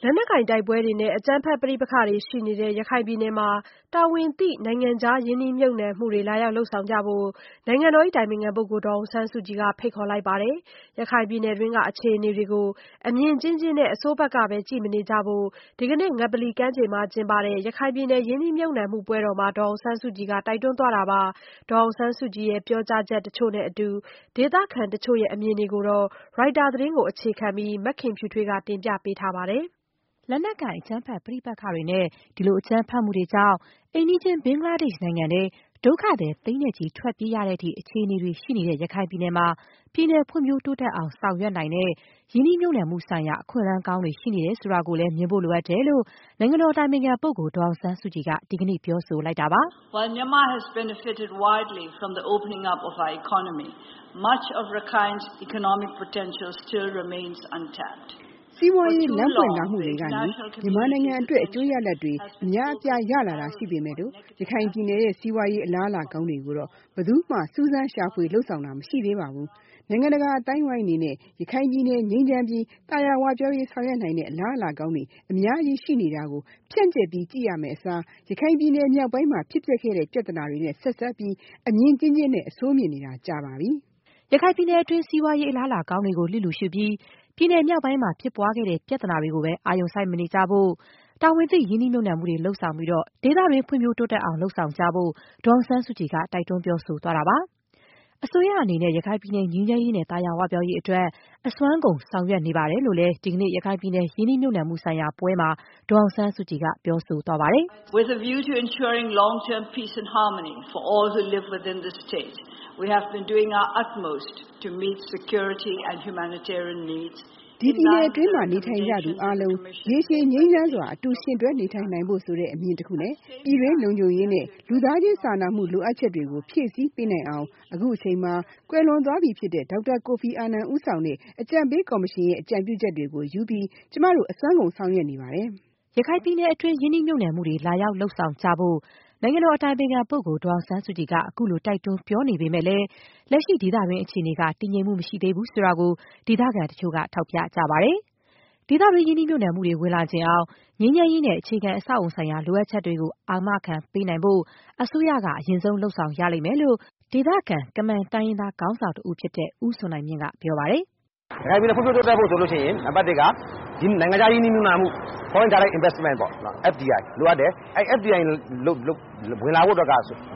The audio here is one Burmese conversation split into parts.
လက်နက်ကိုင်တိုက်ပွဲတွေနဲ့အကြမ်းဖက်ပဋိပက္ခတွေရှိနေတဲ့ရခိုင်ပြည်နယ်မှာတာဝန်သိနိုင်ငံခြားရင်းနှီးမြှုပ်နှံမှုတွေလာရောက်လုပ်ဆောင်ကြဖို့နိုင်ငံတော်အတိုင်ပင်ခံပုဂ္ဂိုလ်ဒေါ်အောင်ဆန်းစုကြည်ကဖိတ်ခေါ်လိုက်ပါတယ်။ရခိုင်ပြည်နယ်တွင်းကအခြေအနေတွေကိုအမြင်ကျဉ်းနဲ့အစိုးဘက်ကပဲကြည့်မနေကြဖို့ဒီကနေ့ငပလီကမ်းခြေမှာကျင်းပတဲ့ရခိုင်ပြည်နယ်ရင်းနှီးမြှုပ်နှံမှုပွဲတော်မှာဒေါ်အောင်ဆန်းစုကြည်ကတိုက်တွန်းသွားတာပါ။ဒေါ်အောင်ဆန်းစုကြည်ရဲ့ပြောကြားချက်တချို့နဲ့အတူဒေသခံတချို့ရဲ့အမြင်တွေကိုတော့ရိုက်တာသတင်းကိုအခြေခံပြီးမခင်ဖြူထွေးကတင်ပြပေးထားပါတယ်။လက်နက်ကိုင်အကြမ်းဖက်ပဋိပက္ခတွေနဲ့ဒီလိုအကြမ်းဖက်မှုတွေကြောင့်အိမ်နီးချင်းဘင်္ဂလားဒေ့ရှ်နိုင်ငံထဲဒုက္ခသည်သိန်းနဲ့ချီထွက်ပြေးရတဲ့အထိအခြေအနေတွေရှိနေတဲ့ရခိုင်ပြည်နယ်မှာပြည်နယ်ဖွံ့ဖြိုးတိုးတက်အောင်ဆောင်ရွက်နိုင်တဲ့ရင်းနှီးမြှုပ်နှံမှုဆိုင်ရာအခွင့်အလမ်းကောင်းတွေရှိနေတယ်ဆိုတာကိုလည်းမြင်ဖို့လိုအပ်တယ်လို့နိုင်ငံတော်အတိုင်ပင်ခံပုဂ္ဂိုလ်ဒေါ်အောင်ဆန်းစုကြည်ကဒီကနေ့ပြောဆိုလိုက်တာပါ While Myanmar has benefited widely from the opening up of our economy, much of Rakhine's economic potential still remains untapped. စီးပွားရေးလမ်းပွင့်လာမှုတွေကနေမြန်မာနိုင်ငံအတွက်အကျိုးရလဒ်တွေအများအပြားရလာတာရှိပေမဲ့လို့ရခိုင်ပြည်နယ်ရဲ့စီးပွားရေးအလားအလာကောင်းတွေကိုတော့ဘယ်သူမှစူးစမ်းရှာဖွေလှုပ်ဆောင်တာမရှိသေးပါဘူး။နိုင်ငံတကာအတိုင်းဝိုင်းအနေနဲ့ရခိုင်ပြည်နယ်ငြိမ်းချမ်းပြီးတာယာဝပြောရေးဆောင်ရွက်နိုင်တဲ့အလားအလာကောင်းတွေအများကြီးရှိနေတာကိုဖြန့်ကျက်ပြီးကြည့်ရမယ်အစားရခိုင်ပြည်နယ်မြောက်ပိုင်းမှာဖြစ်ပျက်ခဲ့တဲ့ပြဿနာတွေနဲ့ဆက်စပ်ပြီးအမြင်ကျဉ်းနဲ့အဆိုးမြင်နေတာကြာပါပြီ။ရခိုင်ပြည်နယ်အတွင်းစီးပွားရေးအလားအလာကောင်းတွေကိုလျစ်လျူရှုပြီးပြည်နယ်မြောက်ပိုင်းမှာဖြစ်ပွားခဲ့တဲ့ပြဿနာတွေကိုပဲအာရုံစိုက်မနေကြဖို့တာဝန်သိရင်းနှီးမြှုပ်နှံမှုတွေလှုပ်ဆောင်ပြီးတော့ဒေသတွင်းဖွံ့ဖြိုးတိုးတက်အောင်လှုပ်ဆောင်ကြဖို့ဒေါ်အောင်ဆန်းစုကြည်ကတိုက်တွန်းပြောဆိုသွားတာပါ။အစိုးရအနေနဲ့ရခိုင်ပြည်နယ်ငြိမ်းချမ်းရေးနဲ့တာယာဝပြောရေးအတွက်အစွမ်းကုန်ဆောင်ရွက်နေပါတယ်လို့လည်းဒီကနေ့ရခိုင်ပြည်နယ်ရင်းနှီးမြှုပ်နှံမှုဆိုင်ရာပွဲမှာဒေါ်အောင်ဆန်းစုကြည်ကပြောဆိုသွားပါတယ်။ With a view to ensuring long-term peace and harmony for all who live within the state, we have been doing our utmost to meet security and humanitarian needs. ဒီပြည်နယ်အတွင်းမှာနေထိုင်ကြသူအားလုံးရေရှည်ငြိမ်းချမ်းစွာအတူရှင်တွဲနေထိုင်နိုင်ဖို့ဆိုတဲ့အမြင်တစ်ခုနဲ့ပြည်တွင်းလုံခြုံရေးနဲ့လူသားချင်းစာနာမှုလိုအပ်ချက်တွေကိုဖြည့်ဆည်းပေးနိုင်အောင်အခုအချိန်မှာကွယ်လွန်သွားပြီဖြစ်တဲ့ဒေါက်တာကိုဖီအာနန်ဦးဆောင်တဲ့အကြံပေးကော်မရှင်ရဲ့အကြံပြုချက်တွေကိုယူပြီးကျမတို့အစွမ်းကုန်ဆောင်ရွက်နေပါတယ်။ရခိုင်ပြည်နယ်အတွင်းရင်းနှီးမြှုပ်နှံမှုတွေလာရောက်လှုပ်ဆောင်ကြဖို့နိုင်ငံတော်အတိုင်ပင်ခံပုဂ္ဂိုလ်ဒေါ်အောင်ဆန်းစုကြည်ကအခုလိုတိုက်တွန်းပြောနေပေမဲ့လည်းလက်ရှိဒေသတွင်းအခြေအနေကတည်ငြိမ်မှုမရှိသေးဘူးဆိုတာကိုဒေသခံတချို့ကထောက်ပြကြပါတယ်။ဒေသတွင်းရင်းနှီးမြှုပ်နှံမှုတွေဝင်လာခြင်းအောင်ငြိမ်းချမ်းရေးနဲ့အခြေခံအဆောက်အအုံဆိုင်ရာလိုအပ်ချက်တွေကိုအာမခံပေးနိုင်ဖို့အစိုးရကအရင်ဆုံးလှုပ်ဆောင်ရလိမ့်မယ်လို့ဒေသခံကမန်တိုင်းရင်းသားခေါင်းဆောင်တဦးဖြစ်တဲ့ဦးစွန်နိုင်မြင့်ကပြောပါတယ်။ရခိုင်ပြည်နယ်ဖွံ့ဖြိုးတိုးတက်ဖို့ဆိုလို့ရှိရင်နံပါတ်1ကဒီနိုင်ငံခြားရင်းနှီးမြှုပ်နှံမှု foreign direct investment ပေါ့နော် FDI လိုအပ်တယ်။အဲ FDI ဝင်လာဖို့အတွက်က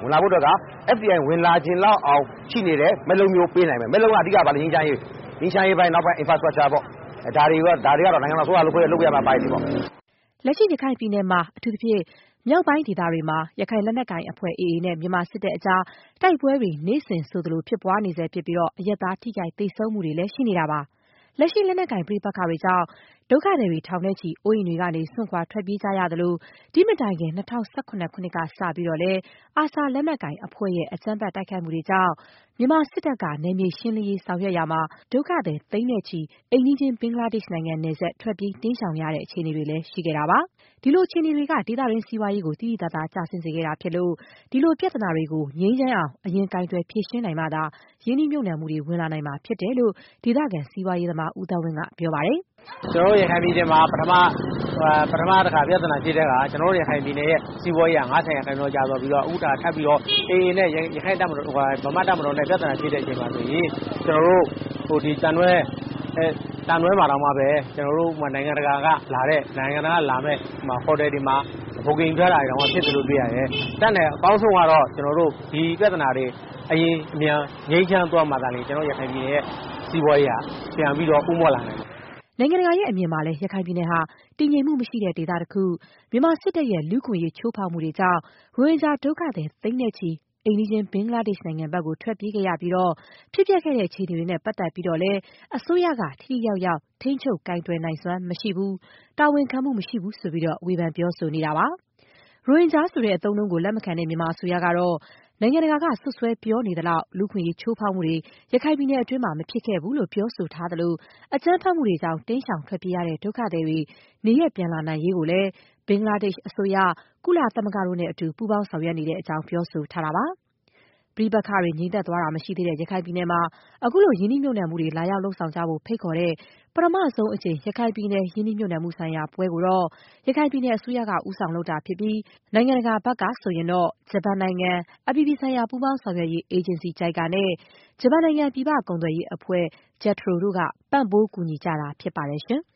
FDI ဝင်လာခြင်းလောက်အောင်ရှိနေတဲ့မက်လုံးမျိုးပေးနိုင်မယ်။မက်လုံးကအဓိကပါလေငြိမ်းချမ်းရေးပိုင်းနောက်ပိုင်း infrastructure ပေါ့ဒါတွေကတော့နိုင်ငံတော်အစိုးရလုပ်ရမှာပိုင်းတွေပေါ့လက်ရှိရခိုင်ပြည်နယ်မှာအထူးသဖြင့်မြောက်ပိုင်းဒေသတွေမှာရခိုင်လက်နက်ကိုင်အဖွဲ့ AA နဲ့မြန်မာစစ်တပ်အကြားတိုက်ပွဲတွေနေ့စဉ်ဆိုသလိုဖြစ်ပွားနေဆဲဖြစ်ပြီးတော့အရက်သားထိခိုက်သေဆုံးမှုတွေလည်းရှိနေတာပါလက်ရှိလက်နက်ကိုင်ပဋိပက္ခတွေကြောင့်ဒုက္ခသည်တွေထောင်နဲ့ချီအိုးအိမ်တွေကနေစွန့်ခွာထွက်ပြေးကြရသလိုဒီမတိုင်ခင်2018ခုနှစ်ကစပြီးတော့လဲအာဆာလက်နက်ကိုင်အဖွဲ့ရဲ့အကြမ်းဖက်တိုက်ခိုက်မှုတွေကြောင့်မြန်မာစစ်တပ်ကနယ်မြေရှင်းလင်းရေးဆောင်ရွက်ရာမှာဒုက္ခသည်သိန်းနဲ့ချီအိမ်နီးချင်းဘင်္ဂလားဒေ့ရှ်နိုင်ငံနယ်စပ်ထွက်ပြေးတင်းရှောင်ရတဲ့အခြေအနေတွေလည်းရှိခဲ့တာပါဒီလိုအခြေအနေတွေကဒေသတွင်းစီးပွားရေးကိုတိတိကျကျကျဆင်းစေခဲ့တာဖြစ်လို့ဒီလိုပြဿနာတွေကိုငြိမ်းချမ်းအောင်အရင်ကင်တွယ်ဖြေရှင်းနိုင်မှသာရင်းနှီးမြှုပ်နှံမှုတွေဝင်လာနိုင်မှာဖြစ်တယ်လို့ဒေသခံစီးပွားရေးသမားဦးသန်းဝင်းကပြောပါတယ်ကျွန်တော်တို့ရခိုင်ပြည်နယ်မှာပထမတစ်ခါပြဿနာရှိတဲ့ကကျွန်တော်တို့ရခိုင်ပြည်နယ်ရဲ့စီးပွားရေးက90%ကြာသွားပြီးတော့အခုထပ်ပြီးတော့ AA နဲ့ရခိုင်တပ်မတော်ဗမာတပ်မတော်နဲ့ပြဿနာရှိတဲ့အချိန်မှာဆိုရင်ကျွန်တော်တို့ဒီတန်တွဲမှာတော့မှပဲကျွန်တော်တို့နိုင်ငံတကာကလာမဲ့ဟိုတယ်တွေမှာဘုတ်ကင်ထွက်လာတယ်တော့ဖြစ်တယ်လို့တွေ့ရတယ်။တက်တယ်အကောင်းဆုံးကတော့ကျွန်တော်တို့ဒီပြဿနာတွေအရင်အမြန်ငြိမ်းချမ်းသွားမှသာလေကျွန်တော်ရခိုင်ပြည်နယ်ရဲ့စီးပွားရေးဟာပြန်ပြီးတော့ဥမော့လာနိုင်တယ်နိုင်ငံတကာရဲ့အမြင်မှာလည်းရခိုင်ပြည်နယ်ဟာတည်ငြိမ်မှုမရှိတဲ့ဒေသတစ်ခုမြန်မာစစ်တပ်ရဲ့လူ့ခွင့်ရေးချိုးဖောက်မှုတွေကြောင့်ရိုဟင်ဂျာဒုက္ခသည်သိန်းနဲ့ချီအိမ်နီးချင်းဘင်္ဂလားဒေ့ရှ်နိုင်ငံဘက်ကိုထွက်ပြေးခဲ့ရပြီးတော့ဖြစ်ပျက်ခဲ့တဲ့အခြေအနေတွေနဲ့ပတ်သက်ပြီးတော့လည်းအစိုးရကထိရောက်ရောက်ထိန်းချုပ်ကင်တွယ်နိုင်စွမ်းမရှိဘူးတာဝန်ခံမှုမရှိဘူးဆိုပြီးတော့ဝေဖန်ပြောဆိုနေတာပါရိုဟင်ဂျာဆိုတဲ့အသုံးအနှုန်းကိုလက်မခံတဲ့မြန်မာအစိုးရကတော့နိုင်ငံတကာကဆွဆွဲပြောနေသလောက်လူခွင့်ရေးချိုးဖောက်မှုတွေရခိုင်ပြည်နယ်အတွင်းမှာမဖြစ်ခဲ့ဘူးလို့ပြောဆိုထားသလိုအကြမ်းဖက်မှုတွေကြောင့်တင်းရှောင်ထွက်ပြေးရတဲ့ဒုက္ခသည်တွေနေရပ်ပြန်လာနိုင်ရေးကိုလည်းဘင်္ဂလားဒေ့ရှ်အစိုးရကုလသမဂ္ဂတို့နဲ့အတူပူးပေါင်းဆောင်ရွက်နေတဲ့အကြောင်းပြောဆိုထားတာပါပဋိပက္ခတွေငြိမ်သက်သွားတာမရှိသေးတဲ့ရခိုင်ပြည်နယ်မှာအခုလိုရင်းနှီးမြှုပ်နှံမှုတွေလာရောက်လုပ်ဆောင်ကြဖို့ဖိတ်ခေါ်တဲ့ပထမဆုံးအကြိမ်ရခိုင်ပြည်နယ်ရင်းနှီးမြှုပ်နှံမှုဆိုင်ရာပွဲကိုတော့ရခိုင်ပြည်နယ်အစိုးရကဦးဆောင်လုပ်တာဖြစ်ပြီးနိုင်ငံတကာဘက်ကဆိုရင်တော့ဂျပန်နိုင်ငံအပြည်ပြည်ဆိုင်ရာပူးပေါင်းဆောင်ရွက်ရေးအေဂျင်စီ JICA နဲ့ဂျပန်နိုင်ငံပြည်ပကုန်သွယ်ရေးအဖွဲ့ JETRO တို့ကပံ့ပိုးကူညီကြတာဖြစ်ပါတယ်ရှင်။